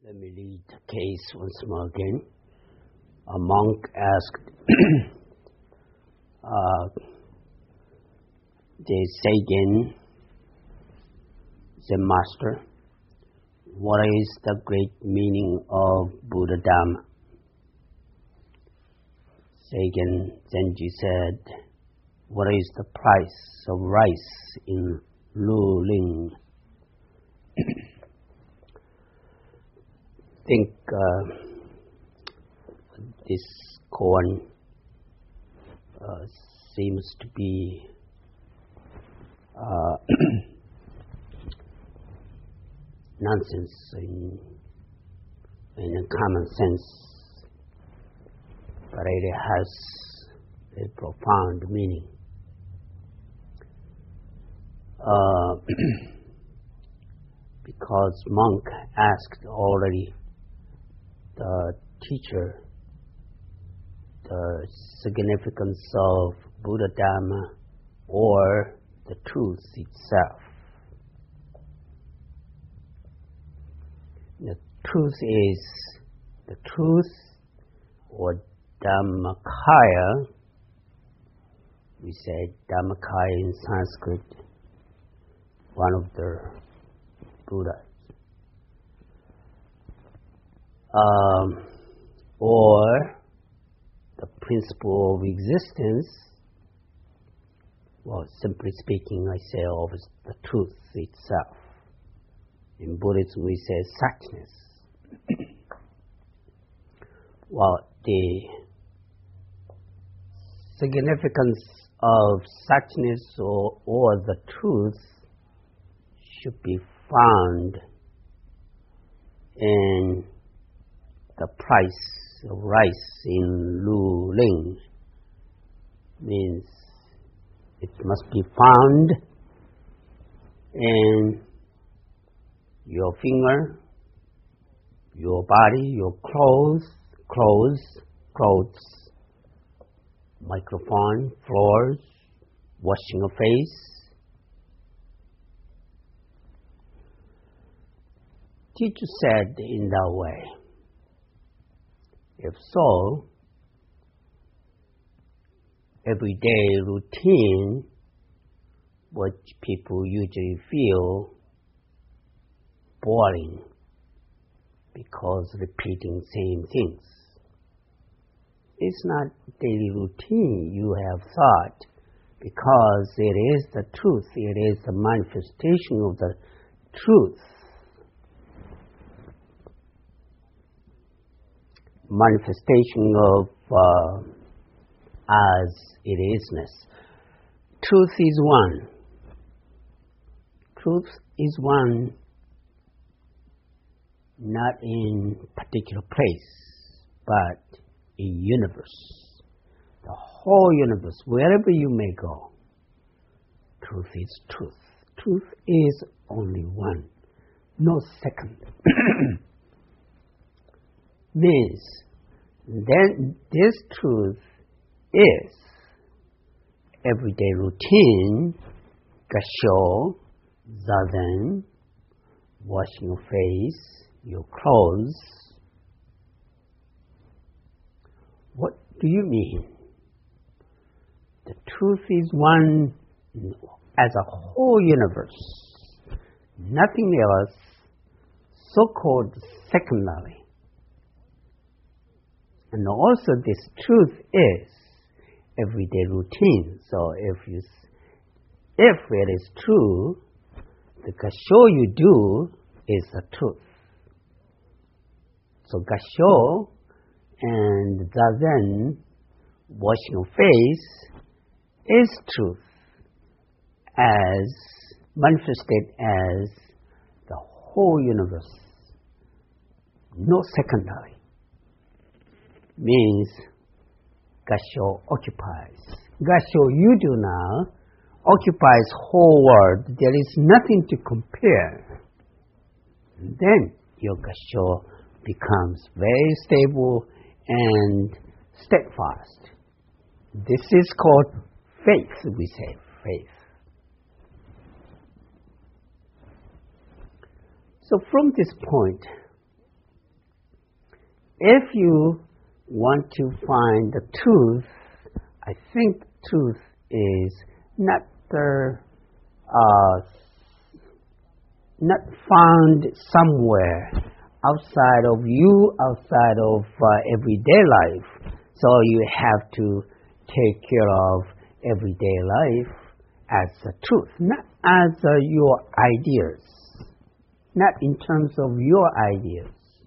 Let me read the case once more again. A monk asked the Seigen, Zen master, what is the great meaning of Buddha Dhamma? Seigen Zenji said, what is the price of rice in Luling? I think this koan seems to be nonsense in a common sense, but it has a profound meaning. Because monk asked already the teacher the significance of Buddha Dhamma or the truth itself. The truth is the truth or Dhammakaya. We say Dhammakaya in Sanskrit, one of the Buddhas. Or the principle of existence, well, simply speaking, I say always the truth itself. In Buddhism, we say suchness. Well, the significance of suchness or the truth should be found in the price of rice in Luling. Means it must be found in your finger, your body, your clothes, microphone, floors, washing your face. Teacher said in that way. If so, everyday routine, what people usually feel boring because repeating same things. It's not daily routine you have thought because it is the truth, it is the manifestation of the truth. Manifestation of as it isness. Truth is one. Truth is one, not in particular place, but in universe. The whole universe, wherever you may go, truth is truth. Truth is only one, no second. Means then this truth is everyday routine, gassho, zazen, washing your face, your clothes. What do you mean? The truth is one as a whole universe, nothing else so-called secondary. And also this truth is everyday routine. So if it is true, the gassho you do is the truth. So gassho and zazen, washing your face, is truth as manifested as the whole universe. No secondary. Means gassho occupies. Gassho you do now occupies whole world. There is nothing to compare. And then your gassho becomes very stable and steadfast. This is called faith, we say, faith. So from this point, if you want to find the truth, I think truth is not found somewhere outside of you, outside of everyday life. So you have to take care of everyday life as a truth, not as your ideas, not in terms of your ideas.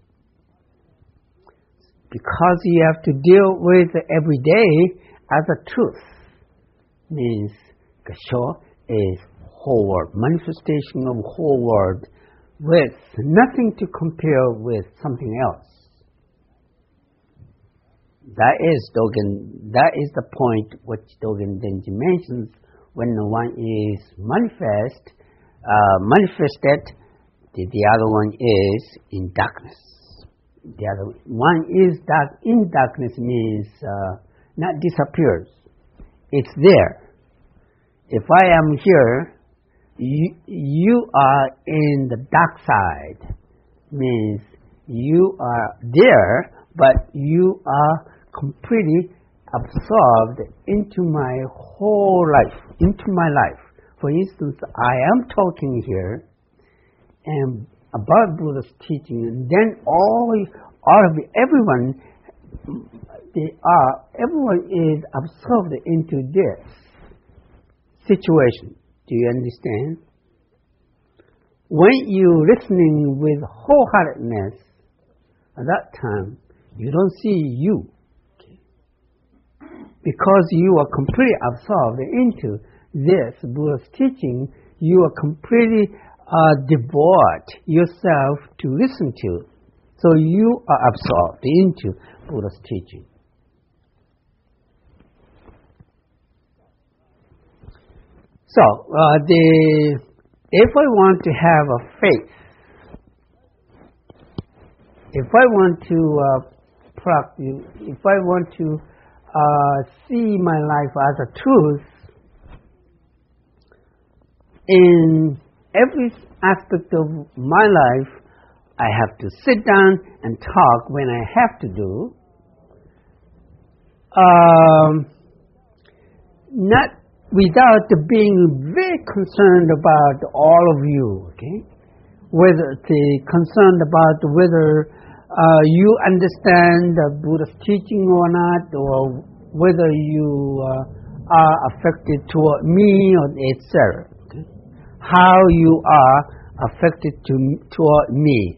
Because you have to deal with every day as a truth, means Gassho is whole world, manifestation of whole world with nothing to compare with something else. That is Dogen. That is the point which Dogen Denji mentions when one is manifested. The other one is in darkness. The other one is dark. In darkness means not disappears. It's there. If I am here, you are in the dark side. Means you are there, but you are completely absorbed into my whole life, into my life. For instance, I am talking here and about Buddha's teaching, and then everyone is absorbed into this situation. Do you understand? When you listening with wholeheartedness, at that time you don't see you, okay? Because you are completely absorbed into this Buddha's teaching. You are completely devote yourself to listen to. So you are absorbed into Buddha's teaching. So, if I want to have a faith, if I want to practice, if I want to see my life as a truth, in every aspect of my life, I have to sit down and talk when I have to do. Not without being very concerned about all of you, okay? Whether concerned about whether you understand the Buddha's teaching or not, or whether you are affected toward me, or etc. Okay? How you are affected toward me.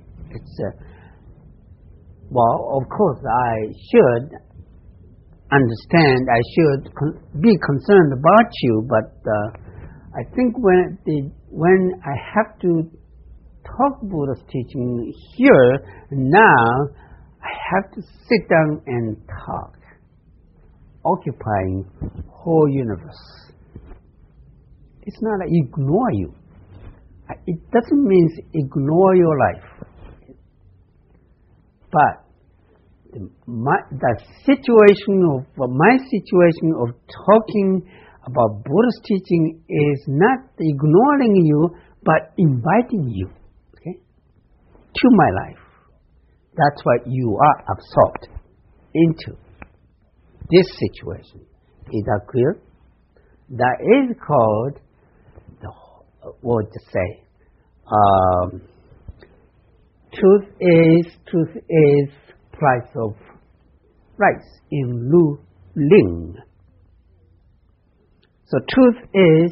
Well, of course, I should understand, I should be concerned about you, but I think when I have to talk Buddha's teaching here, now I have to sit down and talk, occupying whole universe. It's not like ignore you. It doesn't mean ignore your life. But my situation of talking about Buddha's teaching is not ignoring you, but inviting you, okay, to my life. That's what you are absorbed into this situation. Is that clear? That is called truth is price of rice in Lu Ling. So truth is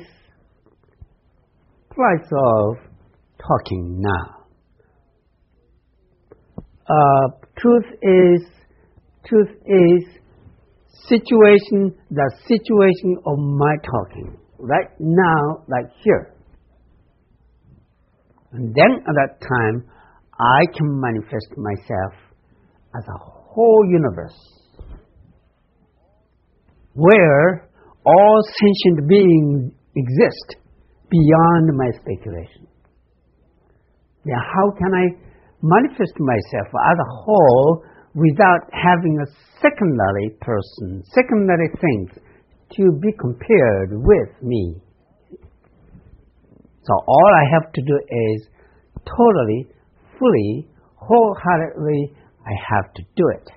price of talking now. Truth is the situation of my talking right now, like here. And then at that time, I can manifest myself as a whole universe, where all sentient beings exist beyond my speculation. Now, how can I manifest myself as a whole without having a secondary person, secondary things to be compared with me? So all I have to do is totally, fully, wholeheartedly I have to do it.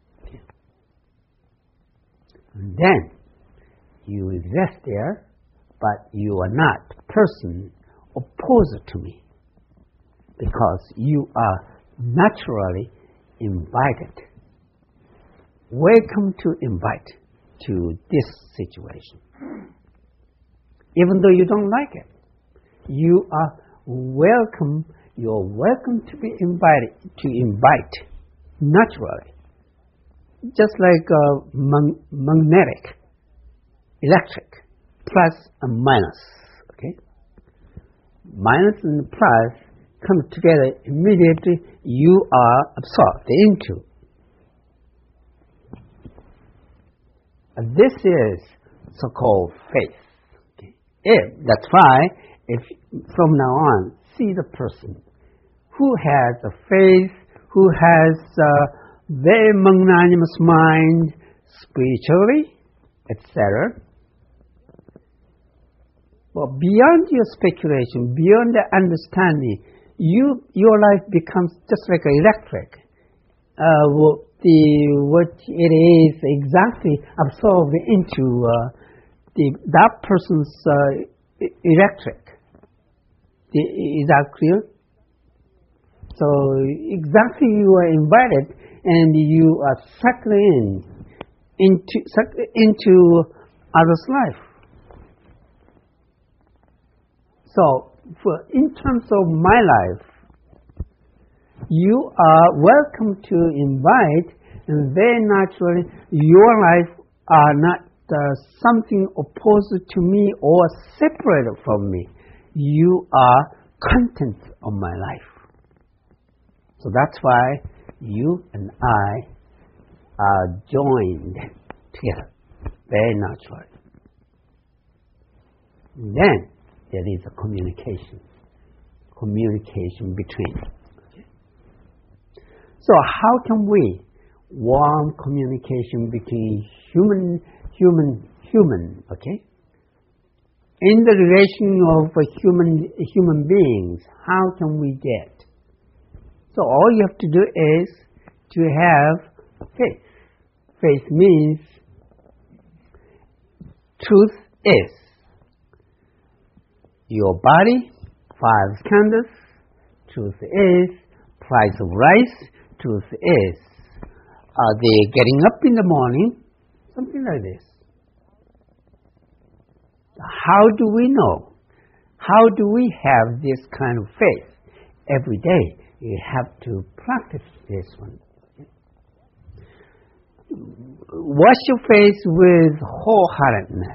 And then you exist there, but you are not person opposed to me, because you are naturally invited. Welcome to invite to this situation. Even though you don't like it, you are welcome. You're welcome to be invited, to invite naturally. Just like magnetic, electric, plus and minus. Okay, minus and plus come together immediately. You are absorbed into. And this is so-called faith. Okay. That's why, if from now on, see the person who has a faith, who has a very magnanimous mind, spiritually, etc. Well, beyond your speculation, beyond the understanding, your life becomes just like electric. What it is exactly absorbed into that person's electric. Is that clear? So exactly you are invited and you are sucked into others' life. So in terms of my life, you are welcome to invite, and very naturally your life are not something opposed to me or separated from me. You are content of my life. So that's why you and I are joined together very naturally. And then there is a communication between. Okay. So how can we warm communication between human, okay? In the relation of human beings, how can we get? So all you have to do is to have faith. Faith means truth is. Your body, 5 skandhas. Truth is. Price of rice. Truth is. Are they getting up in the morning? Something like this. How do we know? How do we have this kind of faith? Every day you have to practice this one. Wash your face with wholeheartedness.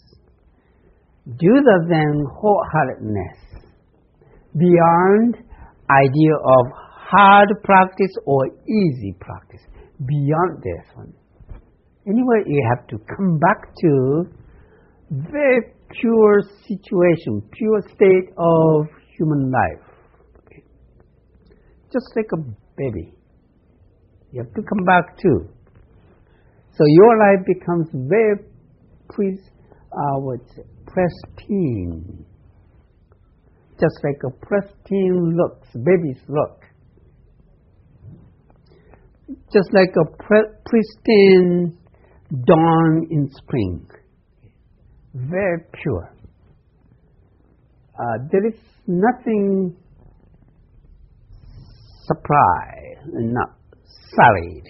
Do the then wholeheartedness beyond idea of hard practice or easy practice. Beyond this one. Anyway, you have to come back to very pure situation, pure state of human life. Okay. Just like a baby. You have to come back to. So your life becomes very pristine. Just like a pristine looks, babies look. Just like a pristine dawn in spring. Very pure. There is nothing surprise, not sullied.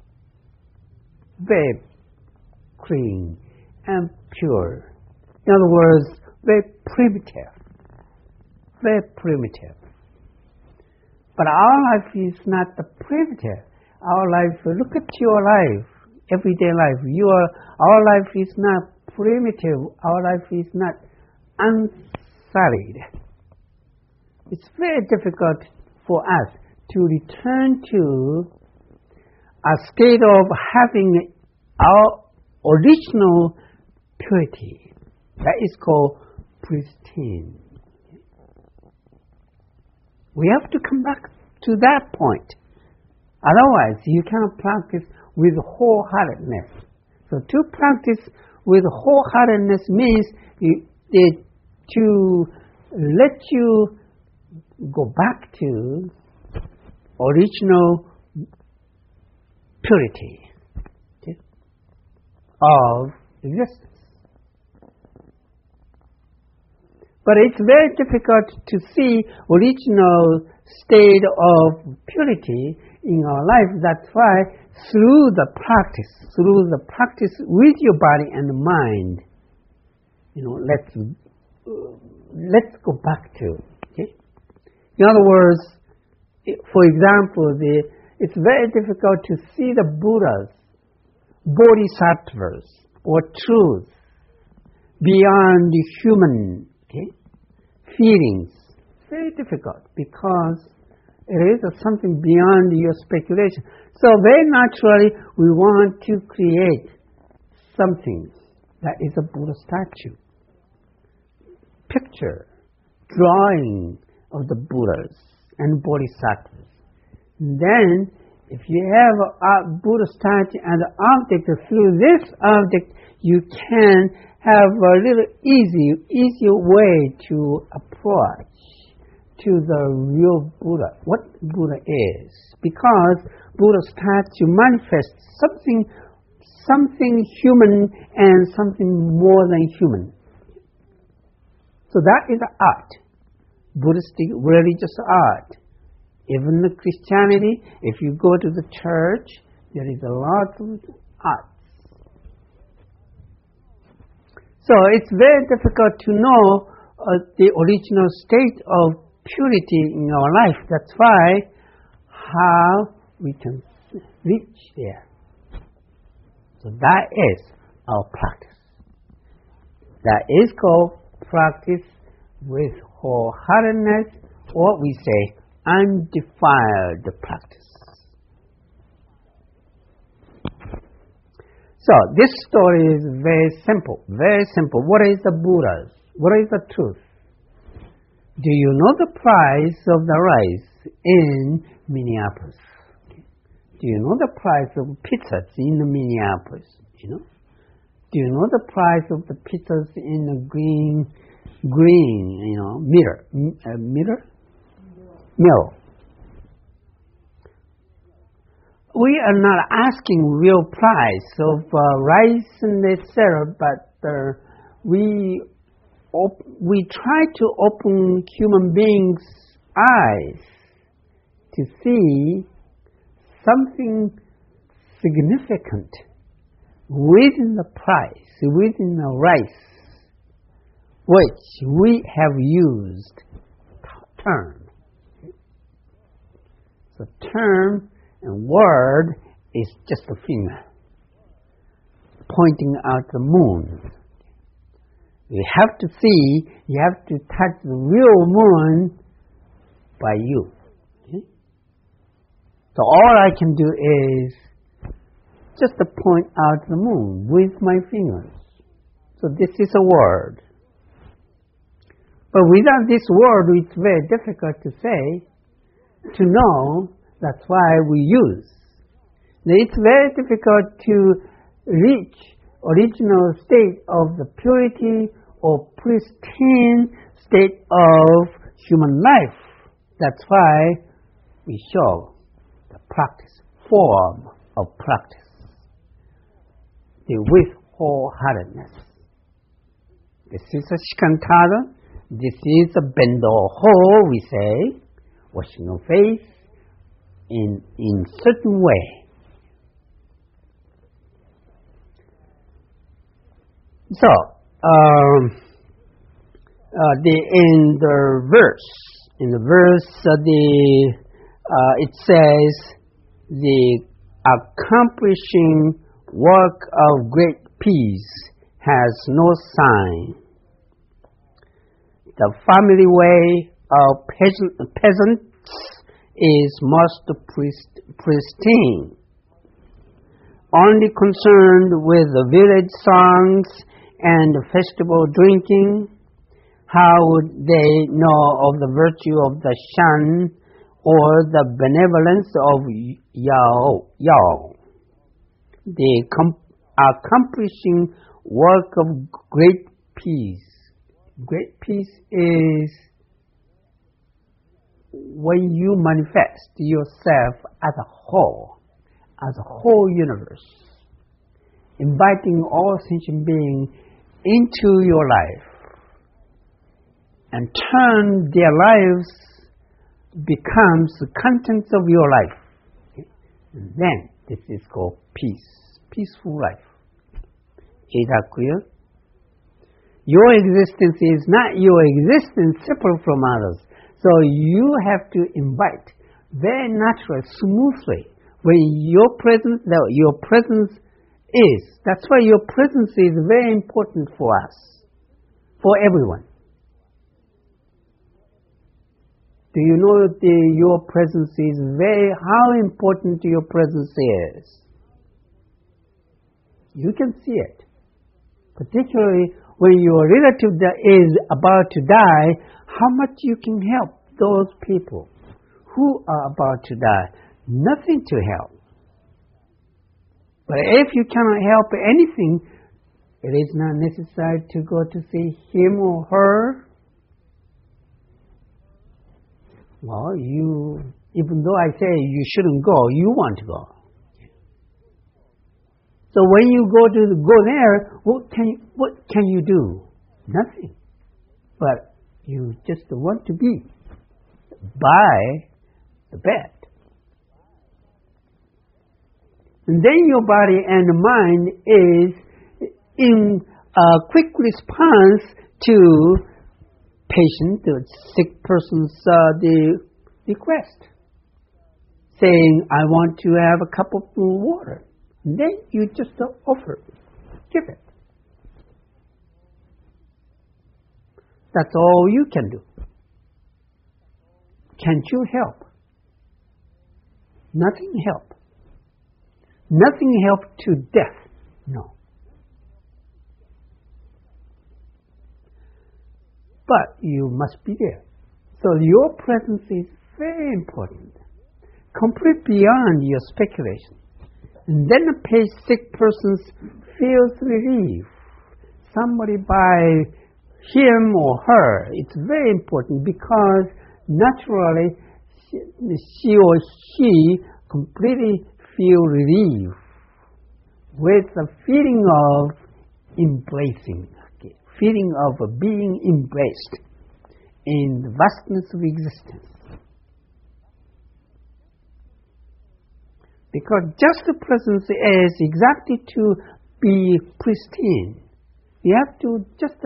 Very clean and pure. In other words, very primitive. Very primitive. But our life is not the primitive. Our life, look at your life, everyday life. Our life is not primitive. Our life is not unsullied. It's very difficult for us to return to a state of having our original purity. That is called pristine. We have to come back to that point. Otherwise, you cannot practice with wholeheartedness. So to practice with wholeheartedness means to let you go back to original purity, okay, of existence. But it's very difficult to see original state of purity in our life. That's why through the practice with your body and mind, let's go back to. Okay? In other words, for example, it's very difficult to see the Buddhas, bodhisattvas, or truth beyond human feelings. Very difficult because it is something beyond your speculation. So very naturally, we want to create something that is a Buddha statue, picture, drawing of the Buddhas and bodhisattvas. And then, if you have a Buddha statue and an object, through this object, you can have a little easier way to approach to the real Buddha, what Buddha is. Because Buddha statue manifests something human and something more than human. So that is art, Buddhistic religious art. Even the Christianity, if you go to the church, there is a lot of art. So it's very difficult to know the original state of purity in our life. That's why how we can reach there. So that is our practice. That is called practice with wholeheartedness, or we say undefiled practice. So this story is very simple, very simple. What is the Buddha? What is the truth? Do you know the price of the rice in Minneapolis? Do you know the price of pizzas in Minneapolis? Do you know the price of the pizzas in the green mill? We are not asking real price of rice and etc., but we try to open human beings' eyes to see something significant within the price, within the rice, which we have used term. The term and word is just a finger pointing out the moon. You have to see, you have to touch the real moon by you. Okay? So all I can do is just to point out the moon with my fingers. So this is a word. But without this word, it's very difficult to say, to know. That's why we use. Now, it's very difficult to reach original state of the purity or pristine state of human life. That's why we show the practice, form of practice, with wholeheartedness. This is a shikantaza. This is a bendo ho, we say, washing your face in certain way. So, in the verse, it says, the accomplishing work of great peace has no sign. The family way of peasants is most pristine. Only concerned with the village songs and festival drinking, how would they know of the virtue of the Shan or the benevolence of Yao? The accomplishing work of great peace. Great peace is when you manifest yourself as a whole, as a whole universe, inviting all sentient beings into your life and turn their lives becomes the contents of your life. And then this is called peace, peaceful life. Is that clear? Your existence is not your existence separate from others. So you have to invite very naturally, smoothly, when your presence is. That's why your presence is very important for us, for everyone. Do you know that your presence is how important your presence is? You can see it. Particularly when your relative that is about to die, how much you can help those people who are about to die. Nothing to help. But if you cannot help anything, it is not necessary to go to see him or her. Well, even though I say you shouldn't go, you want to go. So when you go there, what can you do? Nothing. But you just want to be by the bed. And then your body and mind is in a quick response to the sick person's the request, saying, I want to have a cup of water. And then you just offer, give it. That's all you can do. Can't you help? Nothing help. Nothing help to death. No. But you must be there. So your presence is very important. Complete beyond your speculation. And then the sick person feels relief. Somebody by him or her, it's very important because naturally she or he completely feel relief with the feeling of embracing, feeling of being embraced in the vastness of existence. Because just the presence is exactly to be pristine. You have to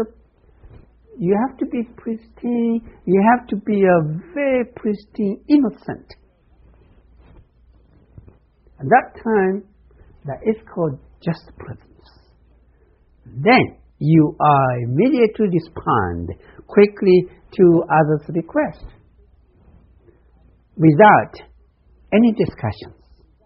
be pristine. You have to be a very pristine, innocent. At that time, that is called just presence. Then you are immediately respond quickly to others' request without any discussions.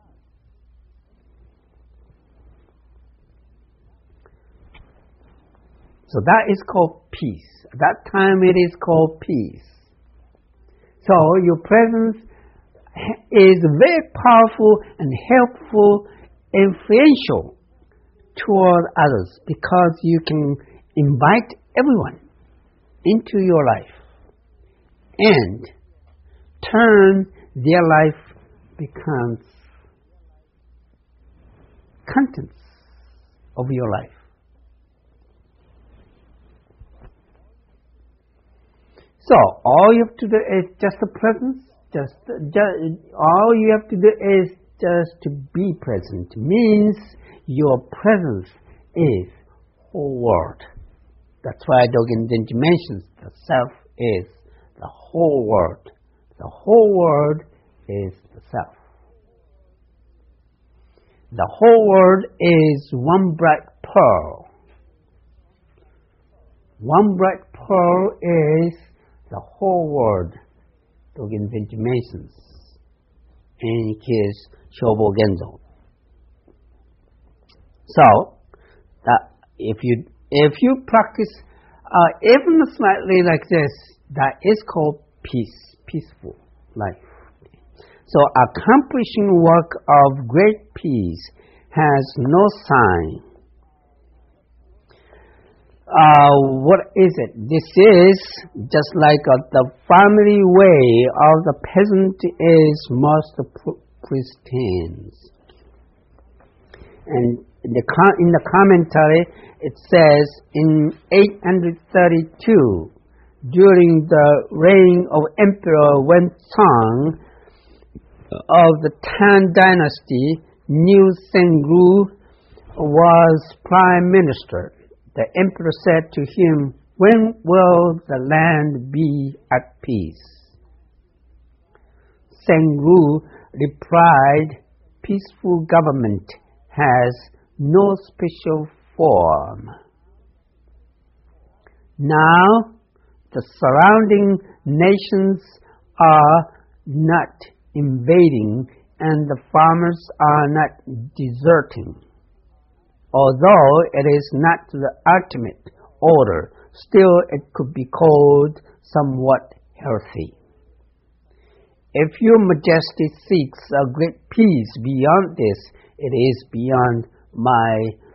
So that is called peace. At that time it is called peace. So your presence is very powerful and helpful, influential toward others because you can invite everyone into your life and turn their life becomes contents of your life. So all you have to do is just the presence. All you have to do is just to be present. Means your presence is whole world. That's why Dogen Zenji mentions the self is the whole world. The whole world is the self. The whole world is one bright pearl. One bright pearl is the whole world, Dogen Zenji mentions in his Shobo Genzo. So, if you practice even slightly like this, that is called peace, peaceful life. So, accomplishing work of great peace has no sign. What is it? This is just like the family way of the peasant is most pristine. And in the commentary, it says, in 832, during the reign of Emperor Wenzong of the Tang Dynasty, Niu Zhengrui was prime minister. The emperor said to him, "When will the land be at peace?" Zhengrui replied, "Peaceful government has no special form." Now, the surrounding nations are not invading and the farmers are not deserting. Although it is not the ultimate order, still it could be called somewhat healthy. If your majesty seeks a great peace beyond this, it is beyond my